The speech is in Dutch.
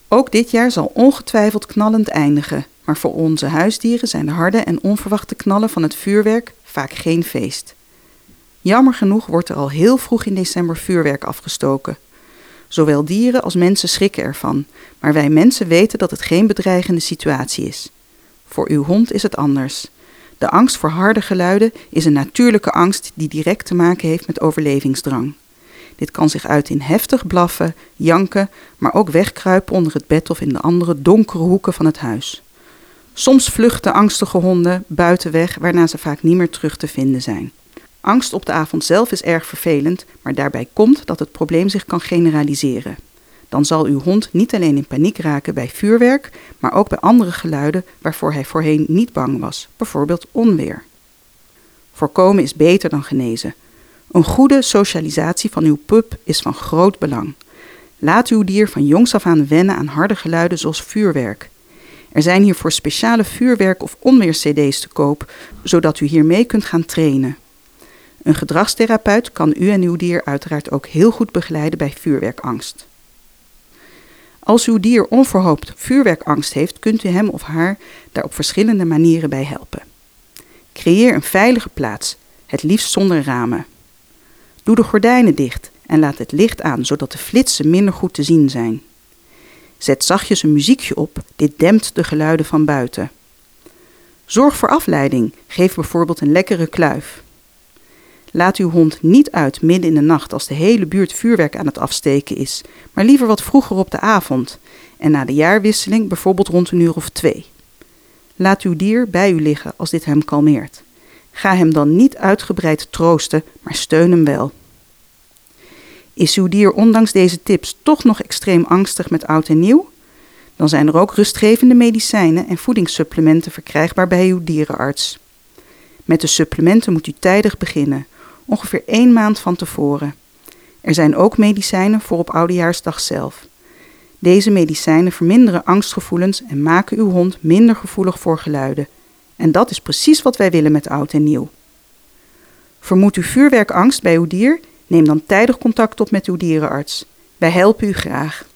Ook dit jaar zal ongetwijfeld knallend eindigen, maar voor onze huisdieren zijn de harde en onverwachte knallen van het vuurwerk vaak geen feest. Jammer genoeg wordt er al heel vroeg in december vuurwerk afgestoken. Zowel dieren als mensen schrikken ervan, maar wij mensen weten dat het geen bedreigende situatie is. Voor uw hond is het anders. De angst voor harde geluiden is een natuurlijke angst die direct te maken heeft met overlevingsdrang. Dit kan zich uiten in heftig blaffen, janken, maar ook wegkruipen onder het bed of in de andere donkere hoeken van het huis. Soms vluchten angstige honden buiten weg, waarna ze vaak niet meer terug te vinden zijn. Angst op de avond zelf is erg vervelend, maar daarbij komt dat het probleem zich kan generaliseren. Dan zal uw hond niet alleen in paniek raken bij vuurwerk, maar ook bij andere geluiden waarvoor hij voorheen niet bang was, bijvoorbeeld onweer. Voorkomen is beter dan genezen. Een goede socialisatie van uw pup is van groot belang. Laat uw dier van jongs af aan wennen aan harde geluiden zoals vuurwerk. Er zijn hiervoor speciale vuurwerk- of onweer-cd's te koop, zodat u hiermee kunt gaan trainen. Een gedragstherapeut kan u en uw dier uiteraard ook heel goed begeleiden bij vuurwerkangst. Als uw dier onverhoopt vuurwerkangst heeft, kunt u hem of haar daar op verschillende manieren bij helpen. Creëer een veilige plaats, het liefst zonder ramen. Doe de gordijnen dicht en laat het licht aan, zodat de flitsen minder goed te zien zijn. Zet zachtjes een muziekje op, dit dempt de geluiden van buiten. Zorg voor afleiding, geef bijvoorbeeld een lekkere kluif. Laat uw hond niet uit midden in de nacht als de hele buurt vuurwerk aan het afsteken is, maar liever wat vroeger op de avond en na de jaarwisseling bijvoorbeeld rond 1:02. Laat uw dier bij u liggen als dit hem kalmeert. Ga hem dan niet uitgebreid troosten, maar steun hem wel. Is uw dier ondanks deze tips toch nog extreem angstig met oud en nieuw? Dan zijn er ook rustgevende medicijnen en voedingssupplementen verkrijgbaar bij uw dierenarts. Met de supplementen moet u tijdig beginnen, ongeveer 1 maand van tevoren. Er zijn ook medicijnen voor op Oudejaarsdag zelf. Deze medicijnen verminderen angstgevoelens en maken uw hond minder gevoelig voor geluiden. En dat is precies wat wij willen met oud en nieuw. Vermoedt u vuurwerkangst bij uw dier? Neem dan tijdig contact op met uw dierenarts. Wij helpen u graag.